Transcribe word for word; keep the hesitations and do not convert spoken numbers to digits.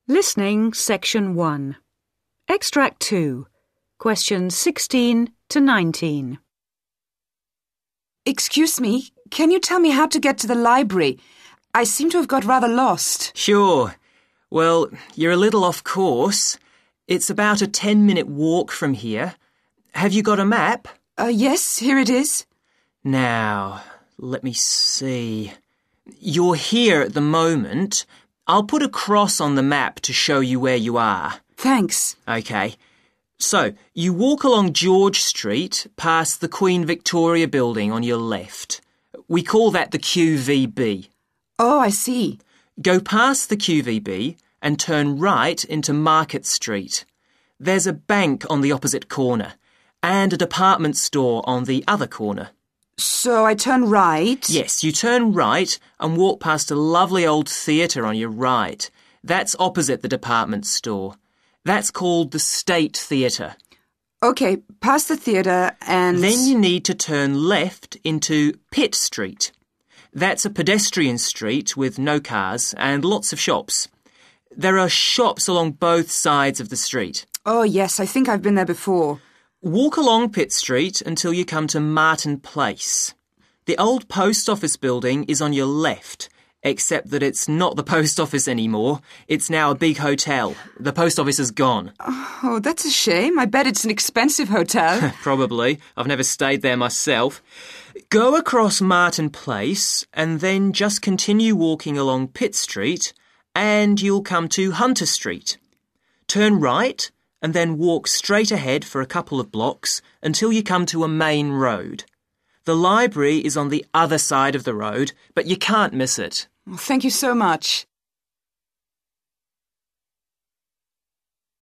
Listening Section one. Extract two. Questions sixteen to nineteen. Excuse me, can you tell me how to get to the library? I seem to have got rather lost. Sure. Well, you're a little off course. It's about a ten-minute walk from here. Have you got a map? Uh, yes, here it is. Now, let me see. You're here at the moment. I'll put a cross on the map to show you where you are. Thanks. OK. So, you walk along George Street past the Queen Victoria building on your left. We call that the Q V B. Oh, I see. Go past the Q V B and turn right into Market Street. There's a bank on the opposite corner and a department store on the other corner. So I turn right? Yes, you turn right and walk past a lovely old theatre on your right. That's opposite the department store. That's called the State Theatre. OK, past the theatre and... Then you need to turn left into Pitt Street. That's a pedestrian street with no cars and lots of shops. There are shops along both sides of the street. Oh, yes, I think I've been there before. Walk along Pitt Street until you come to Martin Place. The old post office building is on your left, except that it's not the post office anymore. It's now a big hotel. The post office is gone. Oh, that's a shame. I bet it's an expensive hotel. Probably. I've never stayed there myself. Go across Martin Place and then just continue walking along Pitt Street and you'll come to Hunter Street. Turn right and then walk straight ahead for a couple of blocks until you come to a main road. The library is on the other side of the road, but you can't miss it. Well, thank you so much.